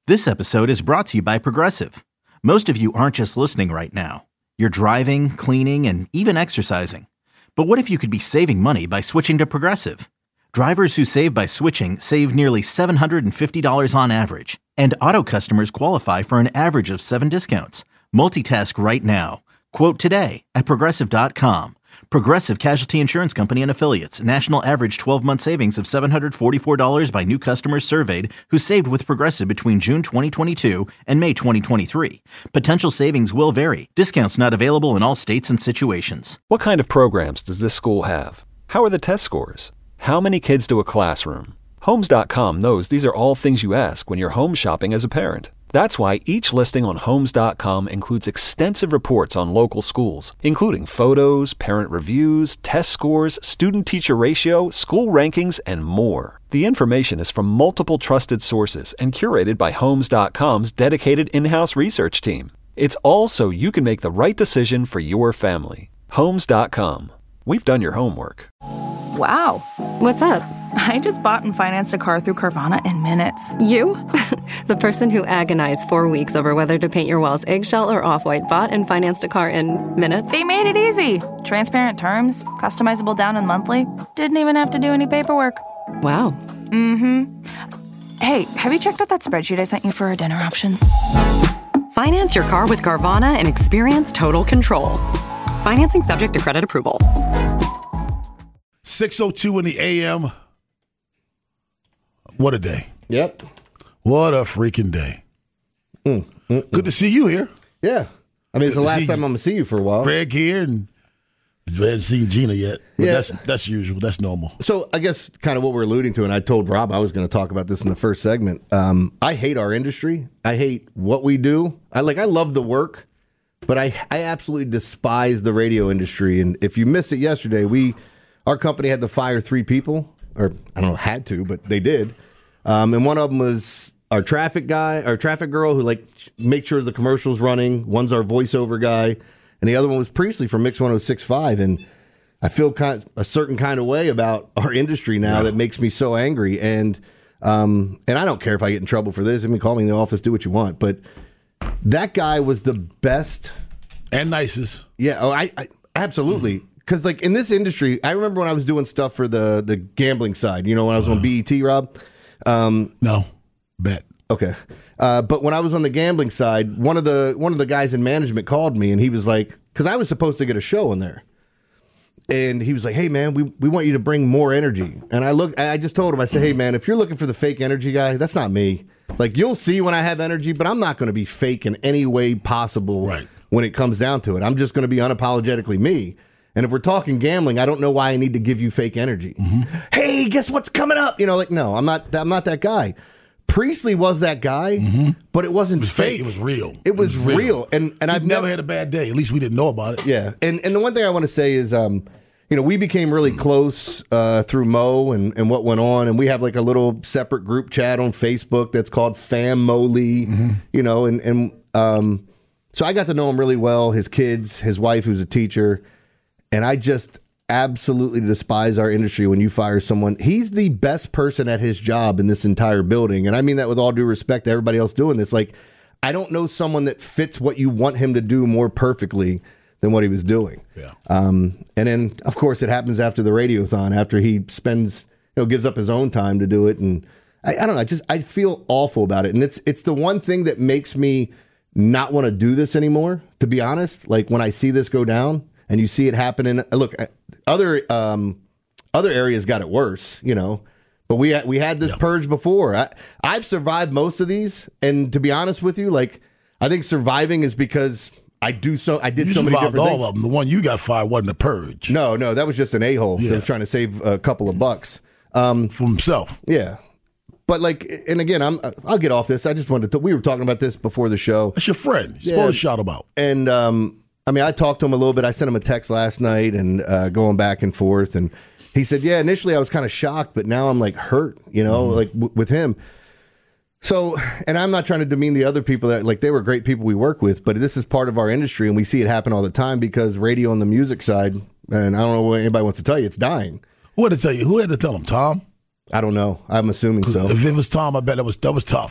This episode is brought to you by Progressive. Most of you aren't just listening right now. You're driving, cleaning, and even exercising. But what if you could be saving money by switching to Progressive? Drivers who save by switching save nearly $750 on average. And auto customers qualify for an average of 7 discounts. Multitask right now. Quote today at Progressive.com. Progressive Casualty Insurance Company and Affiliates. National average 12-month savings of $744 by new customers surveyed who saved with Progressive between June 2022 and May 2023. Potential savings will vary. Discounts not available in all states and situations. What kind of programs does this school have? How are the test scores? How many kids do a classroom? Homes.com knows these are all things you ask when you're home shopping as a parent. That's why each listing on Homes.com includes extensive reports on local schools, including photos, parent reviews, test scores, student-teacher ratio, school rankings, and more. The information is from multiple trusted sources and curated by Homes.com's dedicated in-house research team. It's all so you can make the right decision for your family. Homes.com. We've done your homework. Wow. What's up? I just bought and financed a car through Carvana in minutes. You? The person who agonized 4 weeks over whether to paint your walls eggshell or off-white bought and financed a car in minutes? They made it easy. Transparent terms, customizable down and monthly. Didn't even have to do any paperwork. Wow. Mm-hmm. Hey, have you checked out that spreadsheet I sent you for our dinner options? Finance your car with Carvana and experience total control. Financing subject to credit approval. 6:02 in the a.m. What a day. Yep. What a freaking day. Good to see you here. Yeah. I mean, it's the last time I'm going to see you for a while. Greg here, and I haven't seen Gina yet. But Yeah. That's usual. That's normal. So I guess kind of what we're alluding to, and I told Rob I was going to talk about this in the first segment. I hate our industry. I hate what we do. I love the work, but I absolutely despise the radio industry. And if you missed it yesterday, our company had to fire 3 people, or I don't know, had to, but they did. And one of them was our traffic guy, our traffic girl who makes sure the commercial's running. One's our voiceover guy, and the other one was Priestley from Mix 106.5. And I feel a certain kind of way about our industry now that makes me so angry. And I don't care if I get in trouble for this. I mean, call me in the office, do what you want. But that guy was the best and nicest. Yeah, I absolutely. Because, in this industry, I remember when I was doing stuff for the gambling side, when I was on BET, Rob. No, bet. Okay. But when I was on the gambling side, one of the guys in management called me, and he was like, because I was supposed to get a show in there. And he was like, hey, man, we want you to bring more energy. And I just told him, I said, hey, man, if you're looking for the fake energy guy, that's not me. You'll see when I have energy, but I'm not going to be fake in any way possible when it comes down to it. I'm just going to be unapologetically me. And if we're talking gambling, I don't know why I need to give you fake energy. Mm-hmm. Hey, guess what's coming up? No, I'm not that guy. Priestley was that guy, but it wasn't fake. It was real. It was real. And I've never had a bad day. At least we didn't know about it. Yeah. And the one thing I want to say is, we became really close through Mo and what went on. And we have a little separate group chat on Facebook that's called Fam Mo Lee, so I got to know him really well, his kids, his wife, who's a teacher. And I just absolutely despise our industry when you fire someone. He's the best person at his job in this entire building. And I mean that with all due respect to everybody else doing this. I don't know someone that fits what you want him to do more perfectly than what he was doing. Yeah. And then, of course, it happens after the Radiothon, after he gives up his own time to do it. And I don't know. I feel awful about it. And it's the one thing that makes me not want to do this anymore, to be honest. When I see this go down, and you see it happening. Look, other areas got it worse, But we had this purge before. I've survived most of these, and to be honest with you, I think surviving is because I did so many different things. All of them. The one you got fired wasn't a purge. No, that was just an a-hole that was trying to save a couple of bucks from himself. Yeah. But and again, I'll get off this. I just wanted to. We were talking about this before the show. That's your friend. You're supposed to shout him out. And I talked to him a little bit. I sent him a text last night and going back and forth. And he said, yeah, initially I was kind of shocked, but now I'm hurt, with him. So, and I'm not trying to demean the other people that they were great people we work with, but this is part of our industry and we see it happen all the time because radio on the music side, and I don't know what anybody wants to tell you, it's dying. Who had to tell you? Who had to tell him? Tom? I don't know. I'm assuming so. If it was Tom, I bet that was tough.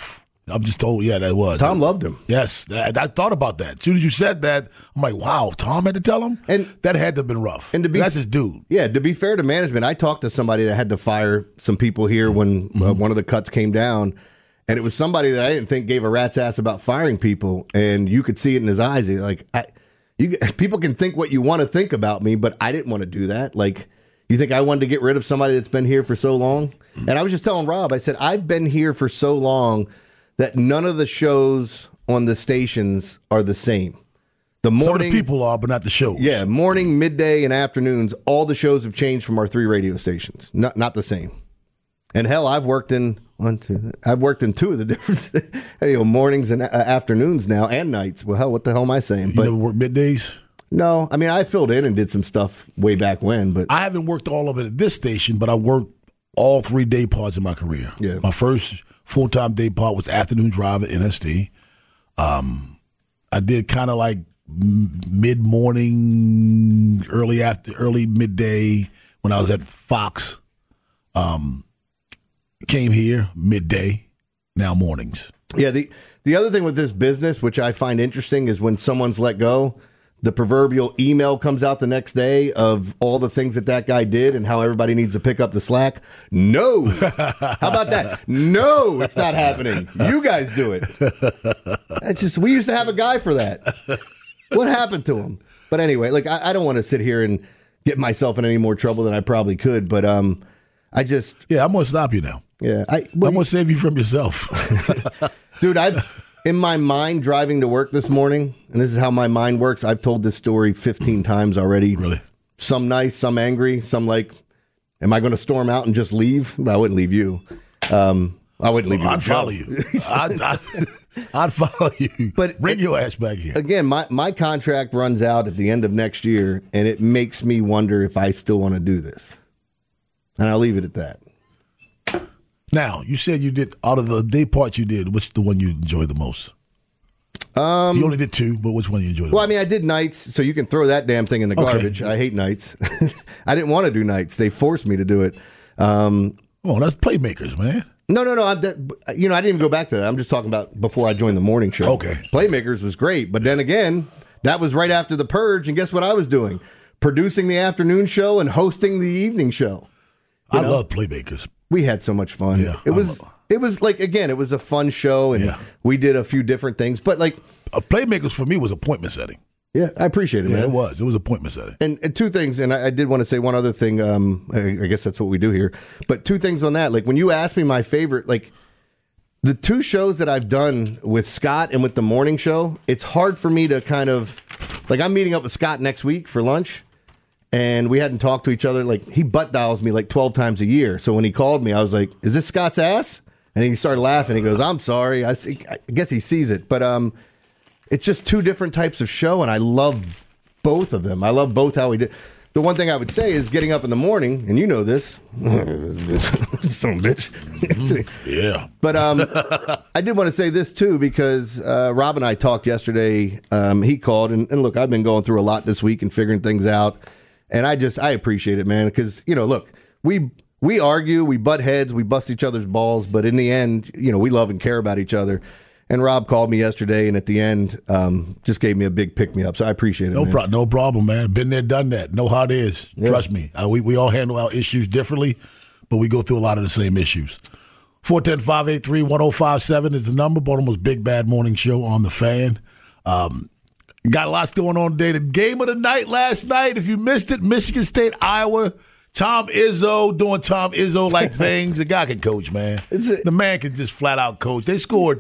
I'm just told, yeah, that was. Tom loved him. Yes, I thought about that. As soon as you said that, I'm like, wow, Tom had to tell him? And that had to have been rough. And that's his dude. Yeah, to be fair to management, I talked to somebody that had to fire some people here when one of the cuts came down, and it was somebody that I didn't think gave a rat's ass about firing people, and you could see it in his eyes. He's like, people can think what you want to think about me, but I didn't want to do that. Like, you think I wanted to get rid of somebody that's been here for so long? And I was just telling Rob, I said, I've been here for so long that none of the shows on the stations are the same. The morning, some of the people are, but not the shows. Yeah, morning, midday, and afternoons, all the shows have changed from our 3 radio stations. Not the same. And hell, I've worked in 2 of the different mornings and afternoons now, and nights. Well, hell, what the hell am I saying? You never work middays? No, I mean, I filled in and did some stuff way back when, but I haven't worked all of it at this station, but I worked all 3 day parts of my career. Yeah. My first full-time day part was afternoon drive at NSD. I did kind of like mid-morning, early midday when I was at Fox. Came here midday, now mornings. Yeah, the other thing with this business, which I find interesting, is when someone's let go, the proverbial email comes out the next day of all the things that guy did and how everybody needs to pick up the slack. No. How about that? No, it's not happening. You guys do it. We used to have a guy for that. What happened to him? But anyway, like I don't want to sit here and get myself in any more trouble than I probably could, but I'm going to stop you now. Yeah. I'm going to save you from yourself. Dude, in my mind, driving to work this morning, and this is how my mind works, I've told this story 15 times already. Really? Some nice, some angry, some like, am I going to storm out and just leave? I wouldn't leave you. I wouldn't leave you. I'd follow you. I'd follow you. But bring your ass back here. Again, my contract runs out at the end of next year, and it makes me wonder if I still want to do this. And I'll leave it at that. Now, you said you did, out of the day parts you did, what's the one you enjoyed the most? You only did 2, but which one you enjoyed the most? Well, I mean, I did nights, so you can throw that damn thing in the garbage. I hate nights. I didn't want to do nights. They forced me to do it. That's Playmakers, man. No. I didn't even go back to that. I'm just talking about before I joined the morning show. Okay. Playmakers was great, but then again, that was right after the purge, and guess what I was doing? Producing the afternoon show and hosting the evening show. I love Playmakers. We had so much fun. Yeah, it was like, again, it was a fun show, and we did a few different things. But like, Playmakers for me was appointment setting. Yeah, I appreciate it, man. It was appointment setting. And 2 things, and I did want to say one other thing. I guess that's what we do here. But 2 things on that. Like, when you asked me my favorite, like, the 2 shows that I've done with Scott and with the morning show, it's hard for me to kind of, like, I'm meeting up with Scott next week for lunch. And we hadn't talked to each other. Like, he butt dials me like 12 times a year. So when he called me, I was like, is this Scott's ass? And he started laughing. He goes, I'm sorry. I guess he sees it. But it's just 2 different types of show, and I love both of them. I love both how we did. The one thing I would say is getting up in the morning, and you know this. Son of a bitch. Yeah. But I did want to say this, too, because Rob and I talked yesterday. He called, and look, I've been going through a lot this week and figuring things out. And I appreciate it, man, because, look, we argue, we butt heads, we bust each other's balls, but in the end, we love and care about each other. And Rob called me yesterday, and at the end, just gave me a big pick-me-up, so I appreciate it, No problem, man. Been there, done that. Know how it is. Yeah. Trust me. We all handle our issues differently, but we go through a lot of the same issues. 410-583-1057 is the number. Baltimore's Big Bad Morning Show on The Fan. Got lots going on today. The game of the night last night, if you missed it, Michigan State, Iowa. Tom Izzo doing Tom Izzo-like things. The guy can coach, man. The man can just flat out coach. They scored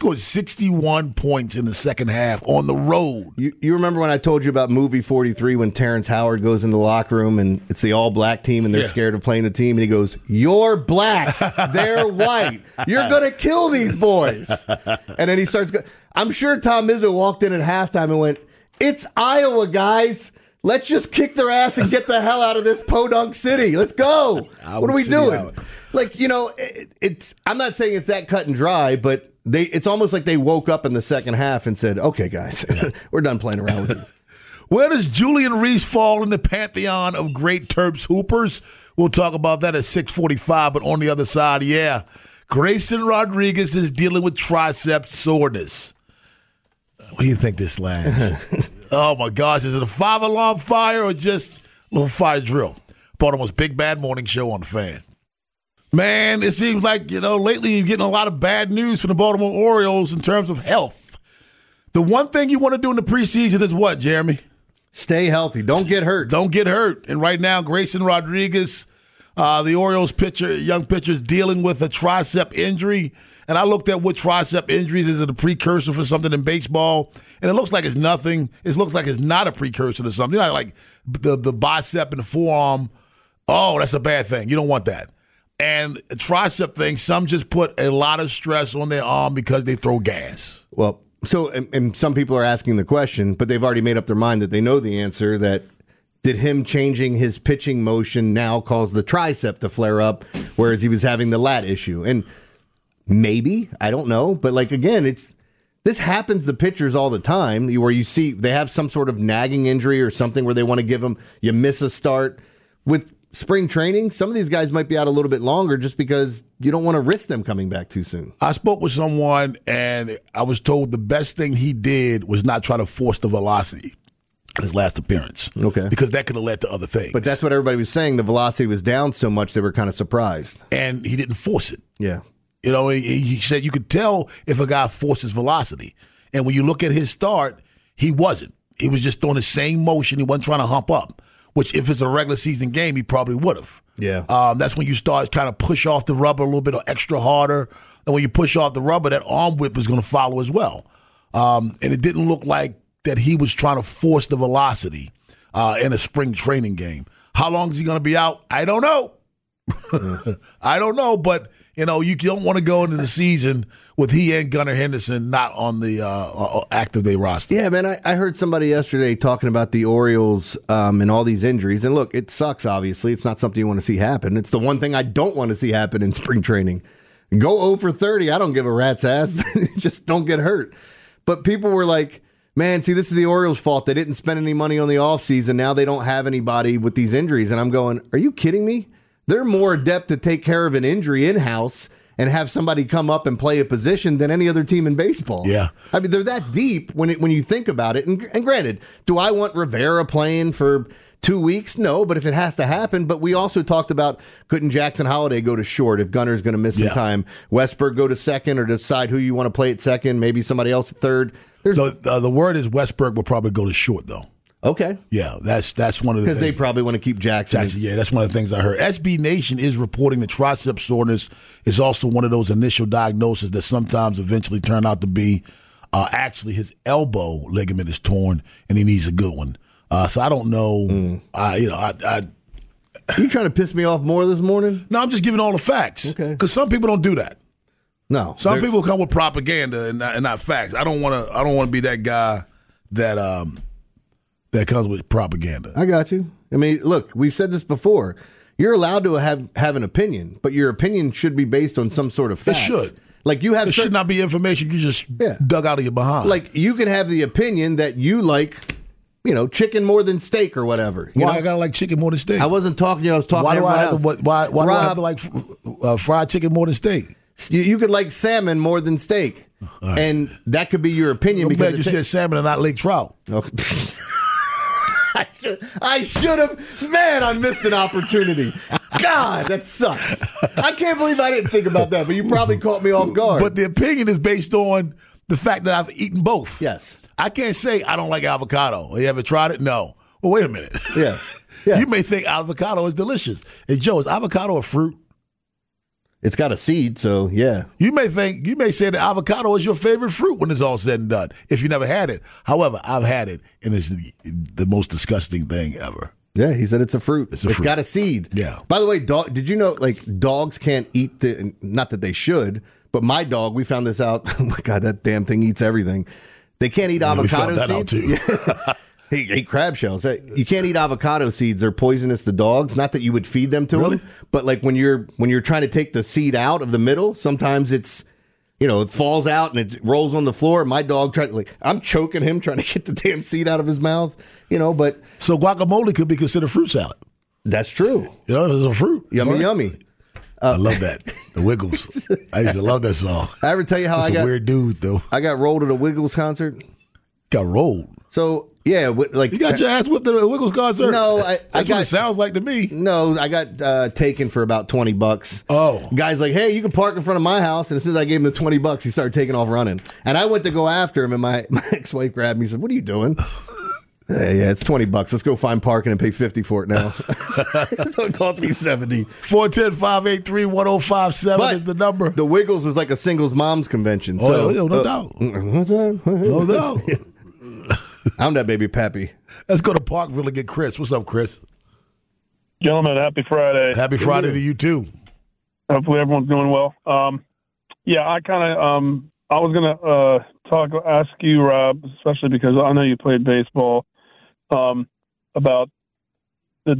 61 points in the second half on the road. You remember when I told you about movie 43 when Terrence Howard goes into the locker room and it's the all-black team and they're scared of playing the team, and he goes, "You're black. They're white. You're going to kill these boys." And then he starts I'm sure Tom Izzo walked in at halftime and went, "It's Iowa, guys. Let's just kick their ass and get the hell out of this podunk city. Let's go." What are we doing? Like, it's. I'm not saying it's that cut and dry, but it's almost like they woke up in the second half and said, "Okay, guys, we're done playing around with it." Where does Julian Reese fall in the pantheon of great Terps hoopers? We'll talk about that at 6:45. But on the other side, Grayson Rodriguez is dealing with tricep soreness. What do you think this lands? Oh, my gosh. Is it a 5-alarm fire or just a little fire drill? Baltimore's Big Bad Morning Show on the Fan. Man, it seems like, lately you're getting a lot of bad news from the Baltimore Orioles in terms of health. The one thing you want to do in the preseason is what, Jeremy? Stay healthy. Don't get hurt. Don't get hurt. And right now, Grayson Rodriguez, the Orioles young pitcher, is dealing with a tricep injury. And I looked at what tricep injuries is a precursor for something in baseball, and it looks like it's nothing. It looks like it's not a precursor to something. Like the bicep and the forearm. Oh, that's a bad thing. You don't want that. And a tricep thing, some just put a lot of stress on their arm because they throw gas. Well, so and some people are asking the question, but they've already made up their mind that they know the answer, that did him changing his pitching motion now cause the tricep to flare up, whereas he was having the lat issue? And maybe, I don't know. But again, this happens to pitchers all the time where you see they have some sort of nagging injury or something where they want to give them, you miss a start. With spring training, some of these guys might be out a little bit longer just because you don't want to risk them coming back too soon. I spoke with someone, and I was told the best thing he did was not try to force the velocity in his last appearance. Okay. Because that could have led to other things. But that's what everybody was saying. The velocity was down so much they were kind of surprised. And he didn't force it. Yeah. He said you could tell if a guy forces velocity. And when you look at his start, he wasn't. He was just doing the same motion. He wasn't trying to hump up, which if it's a regular season game, he probably would have. Yeah. That's when you start kind of push off the rubber a little bit or extra harder. And when you push off the rubber, that arm whip is going to follow as well. And it didn't look like that he was trying to force the velocity in a spring training game. How long is he going to be out? I don't know. I don't know, but you don't want to go into the season with he and Gunnar Henderson not on the active day roster. Yeah, man, I heard somebody yesterday talking about the Orioles and all these injuries. And look, it sucks, obviously. It's not something you want to see happen. It's the one thing I don't want to see happen in spring training. Go 0 for 30. I don't give a rat's ass. Just don't get hurt. But people were like, man, see, this is the Orioles' fault. They didn't spend any money on the offseason. Now they don't have anybody with these injuries. And I'm going, are you kidding me? They're more adept to take care of an injury in-house and have somebody come up and play a position than any other team in baseball. Yeah. I mean, they're that deep when you think about it. And granted, do I want Rivera playing for 2 weeks? No, but if it has to happen. But we also talked about, couldn't Jackson Holliday go to short if Gunner's going to miss some time? Westberg go to second or decide who you want to play at second, maybe somebody else at third. The word is Westberg will probably go to short, though. Okay. Yeah, that's one of the things. Because they probably want to keep Jackson. Yeah, that's one of the things I heard. SB Nation is reporting that tricep soreness is also one of those initial diagnoses that sometimes eventually turn out to be actually his elbow ligament is torn and he needs a good one. So I don't know. You trying to piss me off more this morning? No, I'm just giving all the facts. Okay. Because some people don't do that. No. Some people come with propaganda and not facts. I don't want to be that guy that comes with propaganda. I got you. I mean, look, we've said this before. You're allowed to have an opinion, but your opinion should be based on some sort of facts. It should. Like you have. It should not be information you just dug out of your behind. Like you can have the opinion that you like, chicken more than steak or whatever. Why I gotta like chicken more than steak? I wasn't talking to you. I was talking. Why to do I have else. to? Why do I have to like fried chicken more than steak? You could like salmon more than steak, right. And that could be your opinion. I'm glad you said salmon and not lake trout. Okay. I should have. Man, I missed an opportunity. God, that sucks. I can't believe I didn't think about that, but you probably caught me off guard. But the opinion is based on the fact that I've eaten both. Yes. I can't say I don't like avocado. You ever tried it? No. Well, wait a minute. Yeah. You may think avocado is delicious. Hey, Joe, is avocado a fruit? It's got a seed, so yeah. You may say that avocado is your favorite fruit when it's all said and done, if you never had it. However, I've had it, and it's the most disgusting thing ever. Yeah, he said it's a fruit. It's got a seed. Yeah. By the way, did you know, dogs can't eat not that they should, but my dog, we found this out. Oh, my God, that damn thing eats everything. They can't eat avocado seeds. We found that out, too. Yeah. He ate crab shells. You can't eat avocado seeds. They're poisonous to dogs. Not that you would feed them to them, but when you're trying to take the seed out of the middle, sometimes it's, it falls out and it rolls on the floor. My dog I'm choking him trying to get the damn seed out of his mouth, but. So guacamole could be considered fruit salad. That's true. It's a fruit. Yummy. I love that. The Wiggles. I used to love that song. I ever tell you how That's I got weird dudes though. I got rolled at a Wiggles concert? Got rolled. So yeah, like you got your ass whipped at a Wiggles concert. No, That's what it sounds like to me. No, I got taken for about $20. Oh, guy's like, hey, you can park in front of my house, and as soon as I gave him the $20, he started taking off running. And I went to go after him, and my ex-wife grabbed me and said, "What are you doing?" Hey, yeah, it's $20. Let's go find parking and pay $50 for it now. So it cost me $70. 410-583-1057 is the number. The Wiggles was like a singles moms convention. Oh, so, no doubt. No doubt. I'm that baby pappy. Let's go to Parkville and get Chris. What's up, Chris? Gentlemen, happy Friday. Happy Friday to you, too. Hopefully everyone's doing well. Yeah, I kind of I was going to ask you, Rob, especially because I know you played baseball, about the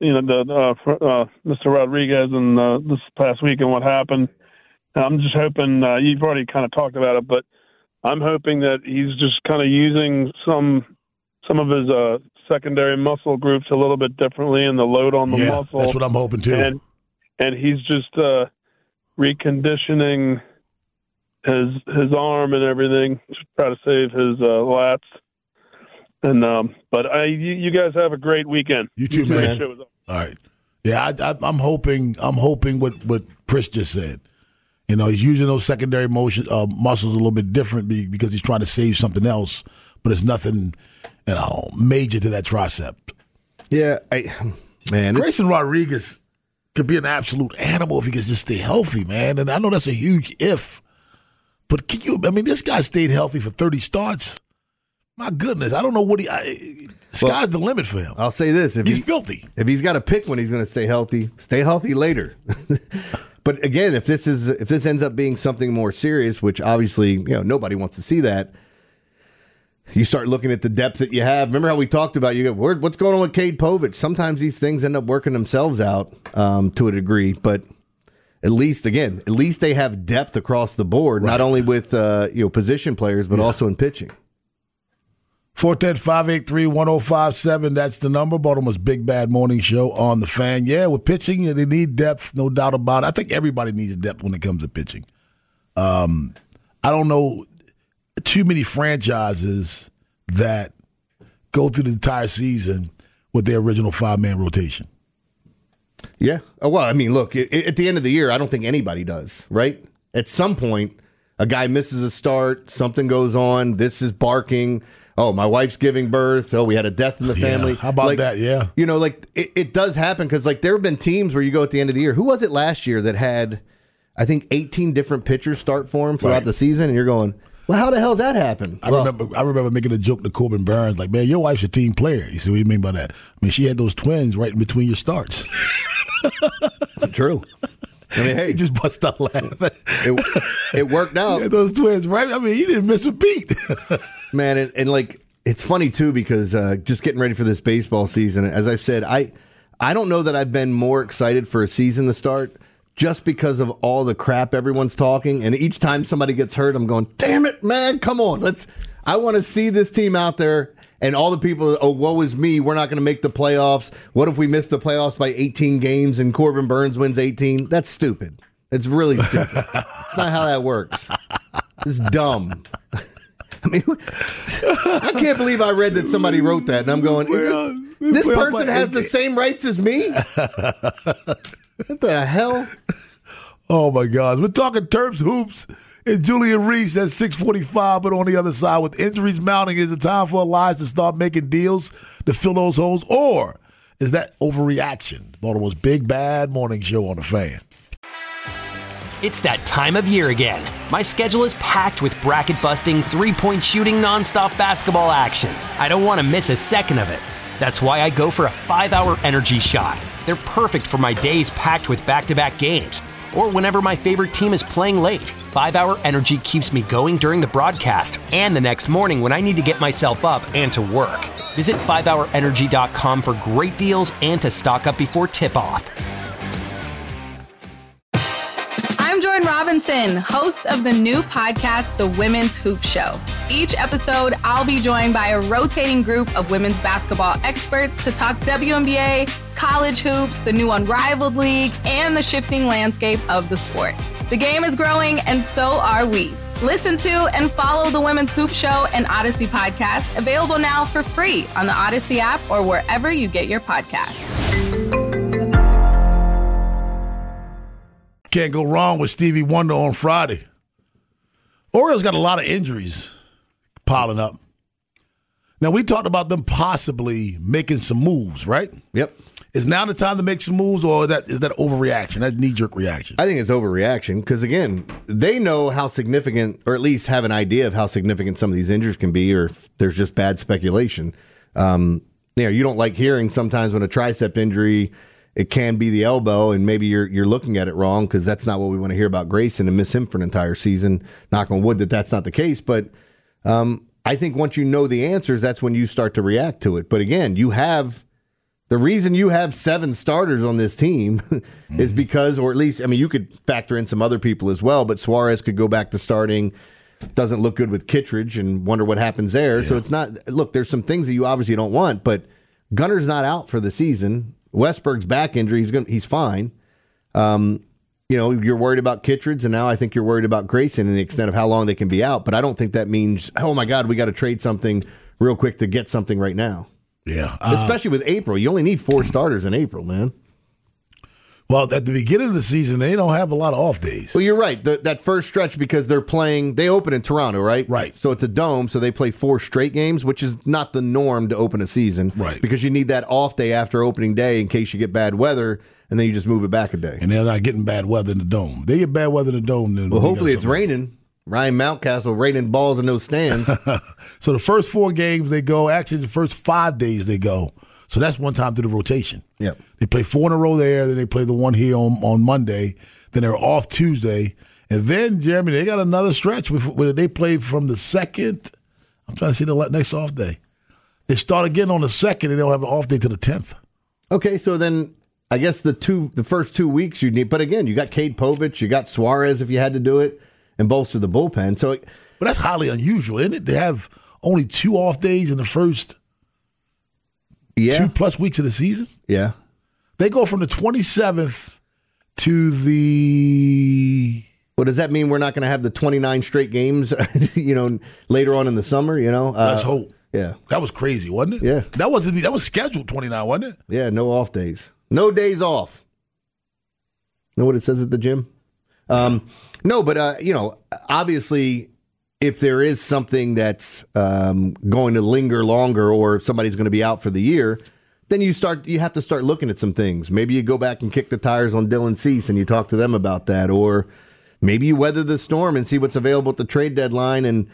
Mr. Rodriguez and this past week and what happened. And I'm just hoping you've already kind of talked about it, but I'm hoping that he's just kind of using some of his secondary muscle groups a little bit differently and the load on the muscle. That's what I'm hoping too. And he's just reconditioning his arm and everything to try to save his lats. And but you guys have a great weekend. You too, man. All right. Yeah, I'm hoping what Chris just said. You know, he's using those secondary muscles a little bit different because he's trying to save something else, but it's nothing, major to that tricep. Yeah, Grayson Rodriguez could be an absolute animal if he could just stay healthy, man. And I know that's a huge if, but this guy stayed healthy for 30 starts. My goodness, I don't know what sky's the limit for him. I'll say this: he's filthy. If he's got to pick when he's going to stay healthy later. But again, if this ends up being something more serious, which obviously nobody wants to see that, you start looking at the depth that you have. Remember how we talked about what's going on with Cade Povich? Sometimes these things end up working themselves out to a degree, but at least they have depth across the board, right. Not only with position players, but also in pitching. 410-583-1057. That's the number. Baltimore's Big Bad Morning Show on the Fan. Yeah, with pitching, they need depth, no doubt about it. I think everybody needs depth when it comes to pitching. I don't know too many franchises that go through the entire season with their original 5-man rotation. Yeah. Well, I mean, look, at the end of the year, I don't think anybody does, right? At some point, a guy misses a start, something goes on, this is barking. Oh, my wife's giving birth. Oh, we had a death in the family. How about that? Yeah. It does happen because, there have been teams where you go at the end of the year. Who was it last year that had, I think, 18 different pitchers start for him throughout the season? And you're going, well, how the hell's that happen? I remember making a joke to Corbin Burns, like, man, your wife's a team player. You see what you mean by that? I mean, she had those twins right in between your starts. True. I mean, hey, he just bust out laughing. It worked out. Yeah, those twins, right? I mean, you didn't miss a beat. Man, and it's funny, too, because just getting ready for this baseball season, as I've said, I don't know that I've been more excited for a season to start just because of all the crap everyone's talking. And each time somebody gets hurt, I'm going, damn it, man, come on. I want to see this team out there. And all the people, oh, woe is me, we're not going to make the playoffs. What if we miss the playoffs by 18 games and Corbin Burns wins 18? That's stupid. It's really stupid. It's not how that works. It's dumb. I mean, I can't believe I read that somebody wrote that, and I'm going, this person has the same rights as me? What the hell? Oh, my God. We're talking Terps hoops. And Julian Reese at 6:45, but on the other side, with injuries mounting, is it time for Elias to start making deals to fill those holes? Or is that overreaction? Baltimore's Big Bad Morning Show on the Fan. It's that time of year again. My schedule is packed with bracket-busting, three-point shooting, nonstop basketball action. I don't want to miss a second of it. That's why I go for a 5-hour energy shot. They're perfect for my days packed with back-to-back games, or whenever my favorite team is playing late. 5-hour energy keeps me going during the broadcast and the next morning when I need to get myself up and to work. Visit 5hourenergy.com for great deals and to stock up before tip-off. I'm Joy Rob Robinson, host of the new podcast, The Women's Hoop Show. Each episode, I'll be joined by a rotating group of women's basketball experts to talk WNBA, college hoops, the new Unrivaled League, and the shifting landscape of the sport. The game is growing, and so are we. Listen to and follow The Women's Hoop Show and Odyssey podcast, available now for free on the Odyssey app or wherever you get your podcasts. Can't go wrong with Stevie Wonder on Friday. Orioles got a lot of injuries piling up. Now, we talked about them possibly making some moves, right? Yep. Is now the time to make some moves, or is that overreaction? That knee-jerk reaction? I think it's overreaction because, again, they know how significant, or at least have an idea of how significant some of these injuries can be, or if there's just bad speculation. You don't like hearing sometimes when a tricep injury, it can be the elbow, and maybe you're looking at it wrong because that's not what we want to hear about Grayson and miss him for an entire season. Knock on wood that's not the case, but I think once you know the answers, that's when you start to react to it. But again, the reason you have 7 starters on this team is because, or at least, you could factor in some other people as well, but Suarez could go back to starting. Doesn't look good with Kittredge and wonder what happens there. Yeah. So it's not, look, there's some things that you obviously don't want, but Gunner's not out for the season. Westberg's back injury, he's fine. You're worried about Kittredge, and now I think you're worried about Grayson and the extent of how long they can be out. But I don't think that means, oh my God, we got to trade something real quick to get something right now. Yeah. Especially with April. You only need 4 starters in April, man. Well, at the beginning of the season, they don't have a lot of off days. Well, you're right. That first stretch, because they open in Toronto, right? Right. So it's a dome, so they play 4 straight games, which is not the norm to open a season. Right. Because you need that off day after opening day in case you get bad weather, and then you just move it back a day. And they're not getting bad weather in the dome. They get bad weather in the dome. Then hopefully it's raining. Ryan Mountcastle raining balls in those stands. So the first 4 games they go, actually the first 5 days they go. So that's one time through the rotation. Yep. They play 4 in a row there, then they play the one here on Monday, then they're off Tuesday. And then, Jeremy, they got another stretch where they play from the 2nd. I'm trying to see the next off day. They start again on the 2nd, and they'll have an off day to the 10th. Okay, so then I guess the first 2 weeks you need. But again, you got Cade Povich, you got Suarez if you had to do it, and bolster the bullpen. But that's highly unusual, isn't it? They have only 2 off days in the first 2+ weeks of the season. Yeah. They go from the 27th to the... Well, does that mean we're not going to have the 29 straight games, later on in the summer, Let's hope. Yeah. That was crazy, wasn't it? Yeah. That was scheduled 29, wasn't it? Yeah, no off days. No days off. Know what it says at the gym? No, but, obviously, if there is something that's going to linger longer or if somebody's going to be out for the year, then you have to start looking at some things. Maybe you go back and kick the tires on Dylan Cease and you talk to them about that. Or maybe you weather the storm and see what's available at the trade deadline. And,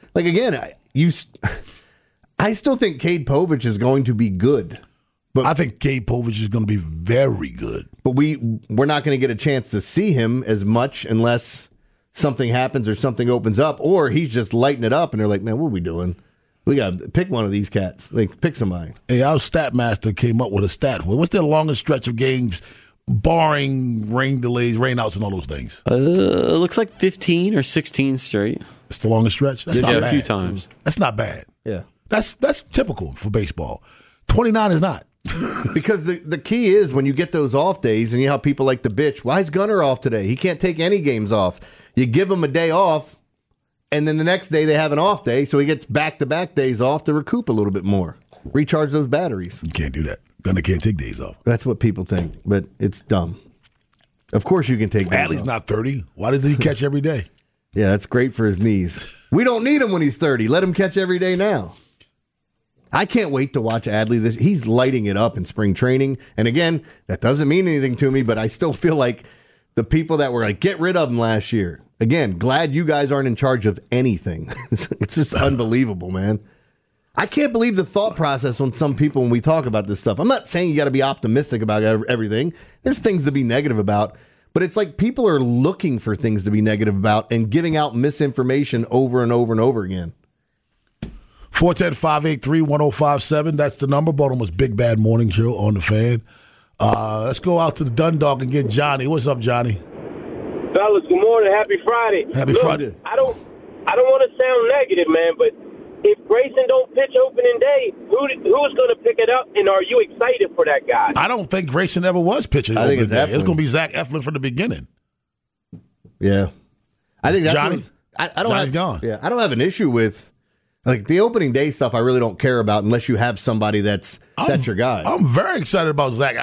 I still think Cade Povich is going to be good. But I think Cade Povich is going to be very good. But we're not going to get a chance to see him as much unless something happens or something opens up, or he's just lighting it up and they're like, man, what are we doing? We got to pick one of these cats. Pick somebody. Hey, our stat master came up with a stat. What's their longest stretch of games, barring rain delays, rainouts, and all those things? It looks like 15 or 16 straight. It's the longest stretch? That's not bad. A few times. That's not bad. Yeah. That's typical for baseball. 29 is not. Because the key is when you get those off days, and you know how people like to bitch, why is Gunner off today? He can't take any games off. You give him a day off, and then the next day they have an off day, so he gets back-to-back days off to recoup a little bit more. Recharge those batteries. You can't do that. Gunner can't take days off. That's what people think, but it's dumb. Of course you can take days Adley's off. not 30. Why does he catch every day? Yeah, that's great for his knees. We don't need him when he's 30. Let him catch every day now. I can't wait to watch Adley. He's lighting it up in spring training. And again, that doesn't mean anything to me, but I still feel like the people that were like, get rid of him last year. Again, glad you guys aren't in charge of anything. It's just unbelievable, man. I can't believe the thought process on some people when we talk about this stuff. I'm not saying you got to be optimistic about everything. There's things to be negative about. But it's like people are looking for things to be negative about and giving out misinformation over and over and over again. 410-583-1057. That's the number. Baltimore's Big Bad Morning Show on the Fan. Let's go out to the Dundalk and get Johnny. What's up, Johnny? fellas. Good morning. Happy Friday. Happy Friday. I don't want to sound negative, man, but if Grayson don't pitch opening day, who's going to pick it up? And are you excited for that guy? I don't think Grayson ever was pitching. I think it's Eflin. It's going to be Zach Eflin from the beginning. Yeah, I think that's Johnny. Johnny's gone. Yeah, I don't have an issue with like the opening day stuff. I really don't care about unless you have somebody that's your guy. I'm very excited about Zach.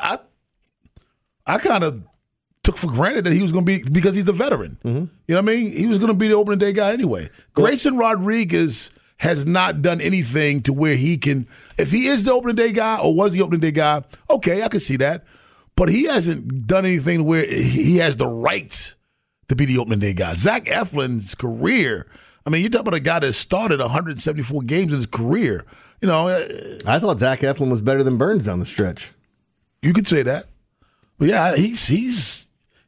I kind of took for granted that he was going to be, because he's the veteran. Mm-hmm. You know what I mean? He was going to be the opening day guy anyway. Grayson Rodriguez has not done anything to where he can, if he is the opening day guy or was the opening day guy, okay, I can see that. But he hasn't done anything where he has the right to be the opening day guy. Zach Eflin's career, I mean, you're talking about a guy that started 174 games in his career. You know, I thought Zach Eflin was better than Burns down the stretch. You could say that. But yeah, he's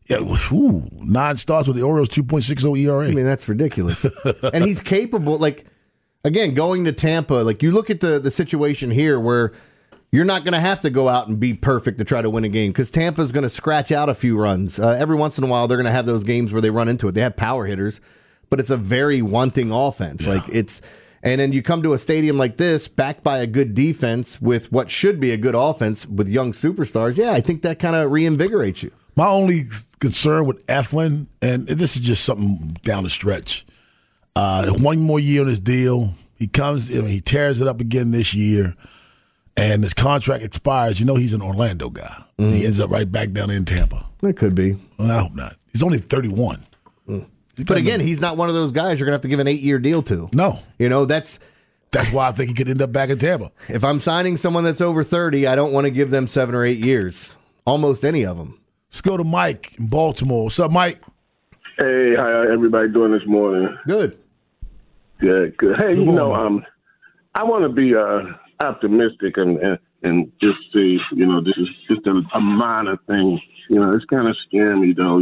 9 starts with the Orioles, 2.60 ERA. I mean, that's ridiculous. And he's capable, like, again, going to Tampa, like you look at the situation here where you're not going to have to go out and be perfect to try to win a game because Tampa's going to scratch out a few runs. Every once in a while, they're going to have those games where they run into it. They have power hitters, but it's a very wanting offense. Yeah. And then you come to a stadium like this, backed by a good defense with what should be a good offense with young superstars. Yeah, I think that kind of reinvigorates you. My only concern with Eflin, and this is just something down the stretch, 1 more year on his deal. He comes, he tears it up again this year, and his contract expires. You know he's an Orlando guy. Mm. He ends up right back down in Tampa. It could be. Well, I hope not. He's only 31. Mm. But again, he's not one of those guys you're going to have to give an 8-year deal to. No. You know, that's why I think he could end up back in Tampa. If I'm signing someone that's over 30, I don't want to give them 7 or 8 years. Almost any of them. Let's go to Mike in Baltimore. What's up, Mike? Hey, how everybody doing this morning? Good. Yeah, good. Hey, good morning. I want to be optimistic and just say, this is just a minor thing. It's kind of scary, though,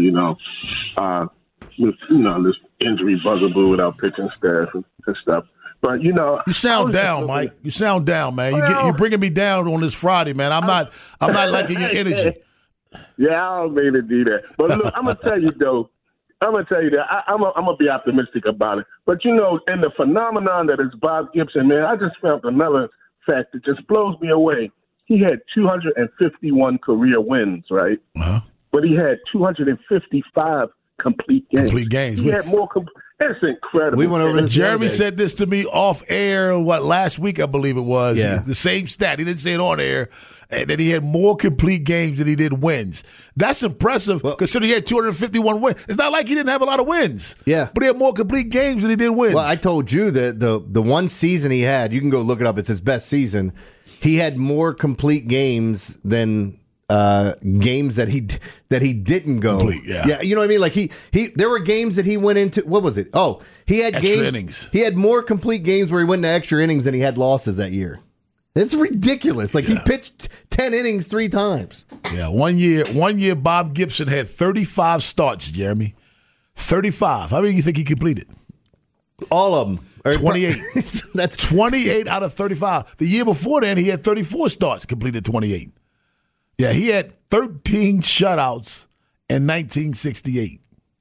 with, this injury bugaboo with our pitching staff and stuff. But, you sound down, Mike. You sound down, man. You're bringing me down on this Friday, man. I'm not liking your energy. Yeah, I don't mean to do that. But look, I'm going to tell you, though, I'm going to be optimistic about it. But, in the phenomenon that is Bob Gibson, man, I just found another fact that just blows me away. He had 251 career wins, right? Uh-huh. But he had 255 complete games. He had more That's incredible. We went over this. Jeremy said this to me off air, last week, I believe it was. Yeah. The same stat. He didn't say it on air. And that he had more complete games than he did wins. That's impressive, considering he had 251 wins. It's not like he didn't have a lot of wins. Yeah. But he had more complete games than he did wins. Well, I told you that the one season he had, you can go look it up, it's his best season. He had more complete games than games that he didn't go. Complete, yeah. You know what I mean? Like he there were games that he went into. What was it? Oh, he had extra innings. He had more complete games where he went into extra innings than he had losses that year. It's ridiculous. Like he pitched 10 innings 3 times. Yeah, one year Bob Gibson had 35 starts, Jeremy. 35. How many do you think he completed? All of them. 28. That's 28 out of 35. The year before then, he had 34 starts, completed 28. Yeah, he had 13 shutouts in 1968.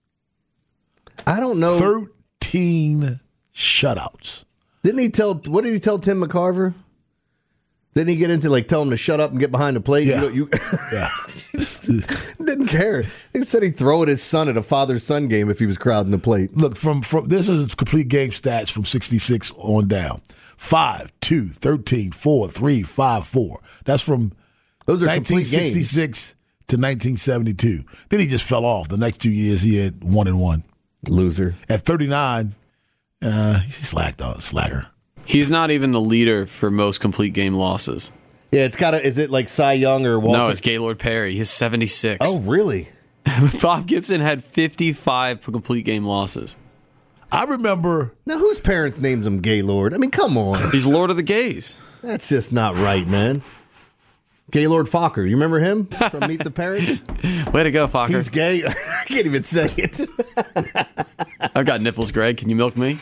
I don't know. 13 shutouts. What did he tell Tim McCarver? Didn't he get into tell him to shut up and get behind the plate? Yeah. Yeah. Didn't care. He said he'd throw at his son at a father-son game if he was crowding the plate. Look, from this is complete game stats from 66 on down. 5, 2, 13, 4, 3, 5, 4. That's from those are 1966 to 1972. Then he just fell off. The next 2 years he had 1-1. Loser. At 39, he's slacker. He's not even the leader for most complete game losses. Yeah, is it like Cy Young or Walter? No, it's Gaylord Perry. He's 76. Oh, really? Bob Gibson had 55 complete game losses. I remember. Now, whose parents names him Gaylord? I mean, come on. He's Lord of the Gays. That's just not right, man. Gaylord Fokker. You remember him from Meet the Parents? Way to go, Fokker. He's gay. I can't even say it. I've got nipples, Greg. Can you milk me?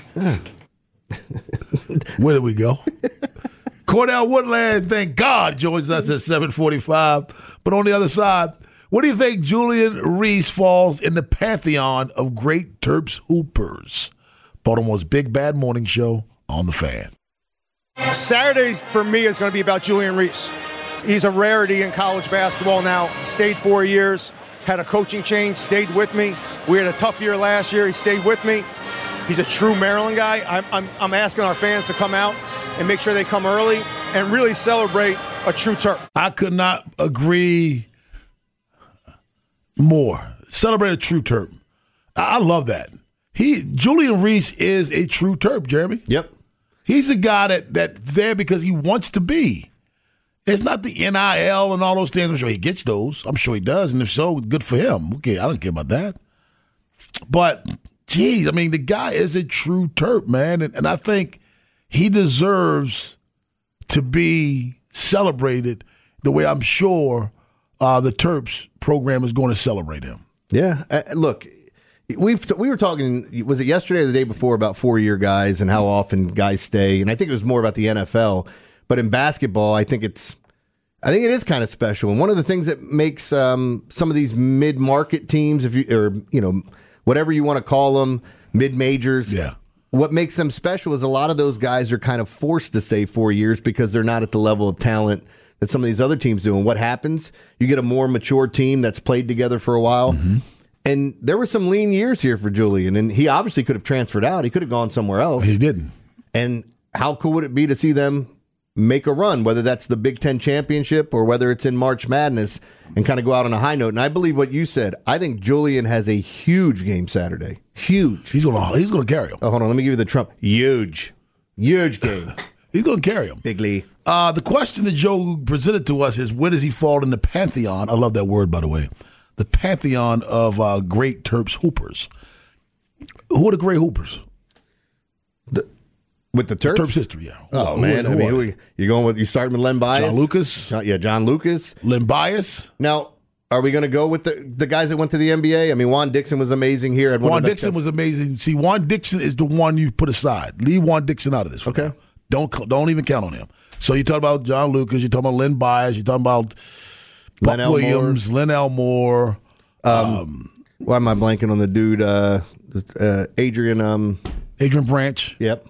Where did we go? Cordell Woodland, thank God, joins us at 7:45. But on the other side, What do you think Julian Reese falls in the pantheon of great Terps hoopers? Baltimore's Big Bad Morning Show on The Fan. Saturday for me is going to be about Julian Reese. He's a rarity in college basketball now. He stayed 4 years, had a coaching change, stayed with me. We had a tough year last year. He stayed with me. He's a true Maryland guy. I'm asking our fans to come out and make sure they come early and really celebrate a true Terp. I could not agree more. Celebrate a true Terp. I love that. Julian Reese is a true Terp, Jeremy. Yep. He's a guy that's there because he wants to be. It's not the NIL and all those things. I'm sure he gets those. I'm sure he does. And if so, good for him. Okay, I don't care about that. But, geez, I mean, the guy is a true Terp, man. And I think he deserves to be celebrated the way I'm sure the Terps program is going to celebrate him. Yeah. Look, we were talking, was it yesterday or the day before, about 4-year guys and how often guys stay. And I think it was more about the NFL. But in basketball, I think it is kind of special. And one of the things that makes some of these mid-market teams, whatever you want to call them, mid-majors, what makes them special is a lot of those guys are kind of forced to stay 4 years because they're not at the level of talent that some of these other teams do. And what happens? You get a more mature team that's played together for a while. Mm-hmm. And there were some lean years here for Julian, and he obviously could have transferred out. He could have gone somewhere else. He didn't. And how cool would it be to see them make a run, whether that's the Big Ten championship or whether it's in March Madness, and kind of go out on a high note? And I believe what you said. I think Julian has a huge game Saturday. Huge. He's gonna carry him. Oh, hold on. Let me give you the Trump. Huge game. He's gonna carry him. Bigly. The question that Joe presented to us is, where does he fall in the pantheon? I love that word, by the way. The pantheon of great Terps hoopers. Who are the great hoopers? With the Terps? Terps history, yeah. Oh, man. You starting with Len Bias? John Lucas. John Lucas. Len Bias. Now, are we going to go with the guys that went to the NBA? I mean, Juan Dixon was amazing here. Juan Dixon was amazing. See, Juan Dixon is the one you put aside. Leave Juan Dixon out of this. Okay. Now. Don't even count on him. So you talk about John Lucas. You're talking about Len Bias. You're talking about Buck Williams, Len Elmore. Why am I blanking on the dude? Adrian Branch. Yep.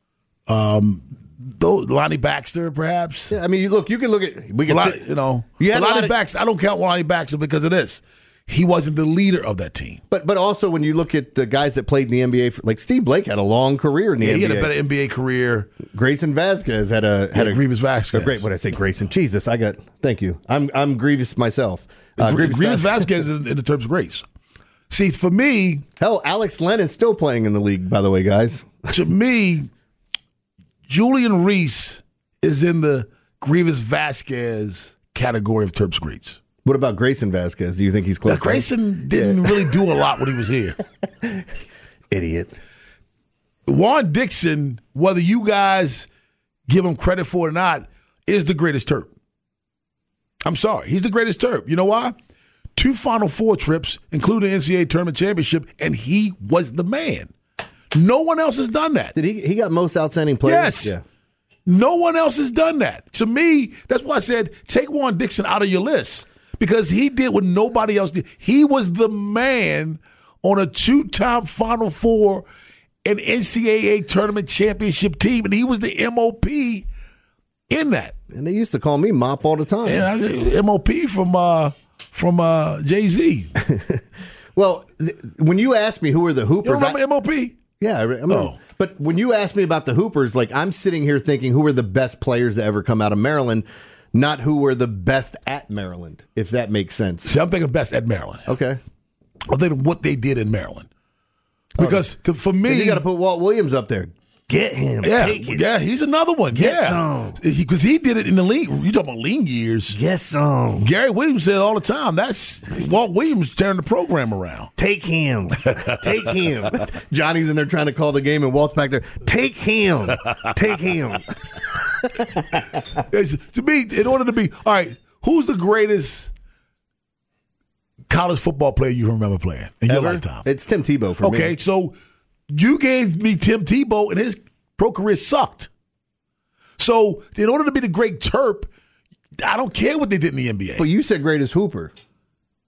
Lonnie Baxter, perhaps. Yeah, I mean, you can look at Lonnie Baxter. I don't count Lonnie Baxter because of this. He wasn't the leader of that team. But also when you look at the guys that played in the NBA, like Steve Blake had a long career in the NBA. He had a better NBA career. Grayson Vasquez had a Grievous Vasquez. Great. What did I say, Grayson? Jesus, thank you. I'm Grievous myself. Grievous Vasquez in the Terps Grace. See, for me, hell, Alex Len is still playing in the league, by the way, guys. To me, Julian Reese is in the Grievous Vasquez category of Terps greats. What about Grayson Vasquez? Do you think he's close? Grayson didn't really do a lot when he was here. Idiot. Juan Dixon, whether you guys give him credit for it or not, is the greatest Terp. I'm sorry. He's the greatest Terp. You know why? 2 Final Four trips, including the NCAA Tournament Championship, and he was the man. No one else has done that. Did he got most outstanding players? Yes. Yeah. No one else has done that. To me, that's why I said take Juan Dixon out of your list, because he did what nobody else did. He was the man on a 2-time Final Four and NCAA Tournament Championship team, and he was the MOP in that. And they used to call me Mop all the time. Yeah, MOP from Jay-Z. Well, when you ask me who are the Hoopers, you remember MOP? Yeah, but when you ask me about the Hoopers, like I'm sitting here thinking who are the best players to ever come out of Maryland, not who were the best at Maryland, if that makes sense. See, I'm thinking best at Maryland. Okay. I'm thinking what they did in Maryland. Because for me, you got to put Walt Williams up there. Get him. Yeah, take it. Yeah, he's another one. Get some. Because he did it in the league. You talking about lean years. Get some. Gary Williams said all the time, that's Walt Williams tearing the program around. Take him. Take him. Johnny's in there trying to call the game, and Walt's back there. Take him. Take him. To me, in order to be, all right, who's the greatest college football player you remember playing in your lifetime? It's Tim Tebow for me. Okay, so you gave me Tim Tebow, and his pro career sucked. So in order to be the great Terp, I don't care what they did in the NBA. But you said greatest Hooper.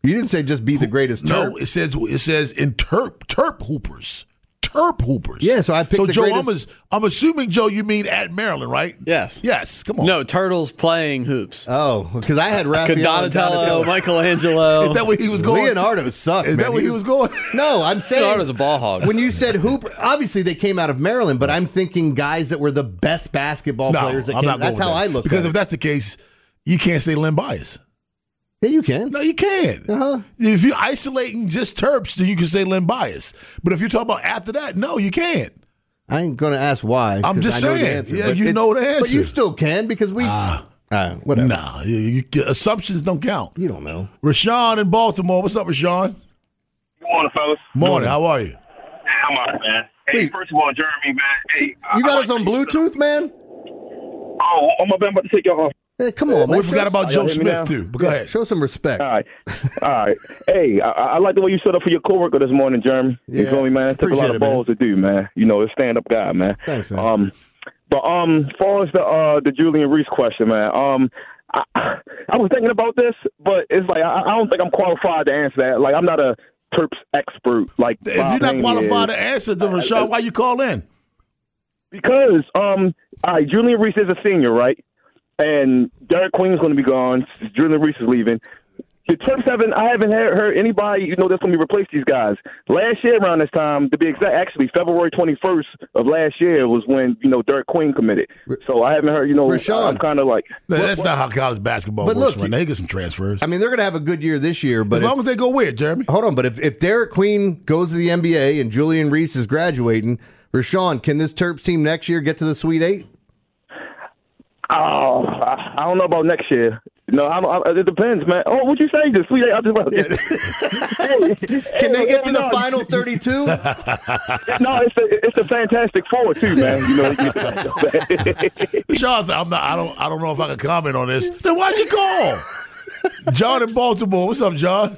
You didn't say just be the greatest Terp. No, it says in Terp hoopers. Terp hoopers. Yeah, so I picked the Joe, greatest. I'm assuming, Joe, you mean at Maryland, right? Yes. Yes, come on. No, Turtles playing hoops. Oh, because I had Raphael. Donatello, Michelangelo. Is that where he was going? Leonardo sucked. Is that where he was going? No, I'm saying Leonardo's a ball hog. When you said hooper, obviously they came out of Maryland, but I'm thinking guys that were the best basketball players that I'm came. not going That's with how that. I look Because at it. if that's the case, you can't say Len Bias. Yeah, you can. No, you can't. Uh-huh. If you're isolating just Terps, then you can say Len Bias. But if you're talking about after that, no, you can't. I ain't going to ask why. I'm just I know the saying. answer, Yeah, but you know the answer. But you still can because we. Whatever. Nah, assumptions don't count. You don't know. Rashawn in Baltimore. What's up, Rashawn? Good morning, fellas. Morning. How are you? Hey, I'm all right, man. Hey, first of all, Jeremy, man. Hey, You got us on Bluetooth, man? Oh, I'm about to take y'all off. Hey, come on, man. We forgot about Joe y'all hear me now? Smith, too. But go ahead. Show some respect. All right. Hey, I like the way you stood up for your coworker this morning, Jeremy. Yeah, You feel me, man? It took a lot appreciate of it, man. balls to do, man. You know, a stand-up guy, man. Thanks, man. But as far as the Julian Reese question, man, I was thinking about this, but it's like I don't think I'm qualified to answer that. Like, I'm not a Terps expert. Like, If you're not qualified to answer, then Rashawn, why you call in? Because all right, Julian Reese is a senior, right? And Derek Queen's going to be gone. Julian Reese is leaving. The Terps I haven't heard anybody, that's going to replace these guys. Last year around this time, to be exact, actually February 21st of last year was when, Derek Queen committed. So I haven't heard, Rashawn. I'm kind of like. That's not how college basketball But works, look, man. They get some transfers. I mean, they're going to have a good year this year, but As long as they go where, Jeremy? hold on. But if Derek Queen goes to the NBA and Julian Reese is graduating, Rashawn, can this Terps team next year get to the Sweet Eight? Oh, I don't know about next year. No, it depends, man. Oh, what'd you say? The Sweet Eight? I just Can they get to the final 32? No, it's the Fantastic Four too, man. Sean, I don't know if I can comment on this. Then why'd you call? John in Baltimore. What's up, John?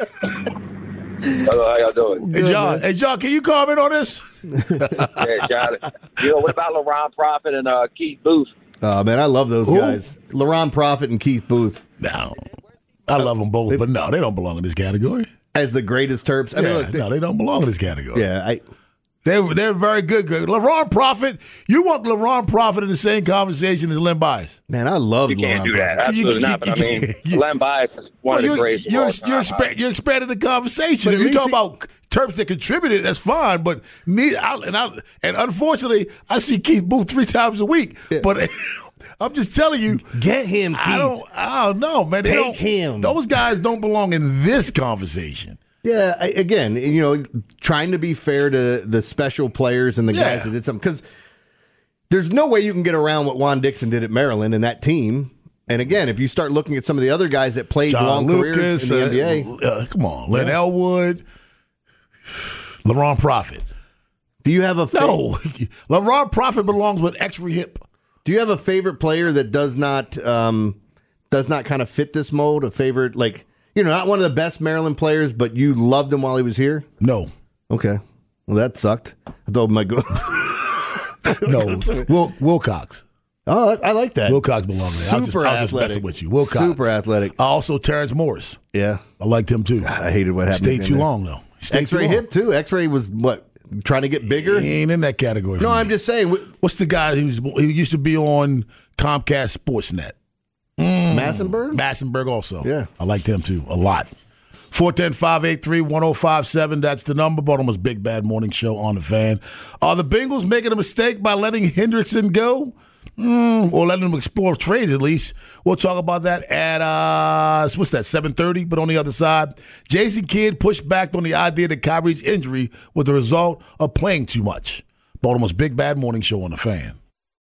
Hello, how y'all doing? Hey, John, can you comment on this? Yeah, got it. What about LaRon Prophet and Keith Booth? Oh, man, I love those guys. LaRon Prophet and Keith Booth. No. I love them both, but no, they don't belong in this category. As the greatest Terps. I mean, look, no, they don't belong in this category. Yeah, They're very good. LaRon Prophet, you want LaRon Prophet in the same conversation as Len Bias. Man, I love You can't LaRon do that. Prophet. Absolutely not. But I mean, Len Bias is one of the greatest. You're expanding the conversation. If you talk about Terps that contributed, that's fine. But unfortunately, I see Keith Booth 3 times a week. Yeah. But I'm just telling you, get him, Keith. I don't know, man. Take him. Those guys don't belong in this conversation. Yeah, again, trying to be fair to the special players and the guys that did something. Because there's no way you can get around what Juan Dixon did at Maryland and that team. And again, if you start looking at some of the other guys that played long careers in the NBA. Come on, Len Elwood, LaRon Prophet. Do you have a No, LaRon Prophet belongs with X-Ray Hip. Do you have a favorite player that does not kind of fit this mold? A favorite, like, not one of the best Maryland players, but you loved him while he was here? No. Okay. Well, that sucked. I thought my No, Wilcox. Oh, I like that. Wilcox belonged there. I was just messing with you. Wilcox. Super athletic. Also, Terrence Morris. Yeah. I liked him, too. God, I hated what happened. Stayed too long, though. X-Ray Hip, too. X-Ray was, trying to get bigger? He ain't in that category. No, I'm just saying. What's the guy who used to be on Comcast Sportsnet? Massenberg? Massenberg also. Yeah. I liked him, too, a lot. 410-583-1057. That's the number. Baltimore's Big Bad Morning Show on the Fan. Are the Bengals making a mistake by letting Hendrickson go? Or letting them explore trades, at least. We'll talk about that at, 7:30, but on the other side. Jason Kidd pushed back on the idea that Kyrie's injury was the result of playing too much. Baltimore's Big Bad Morning Show on the Fan.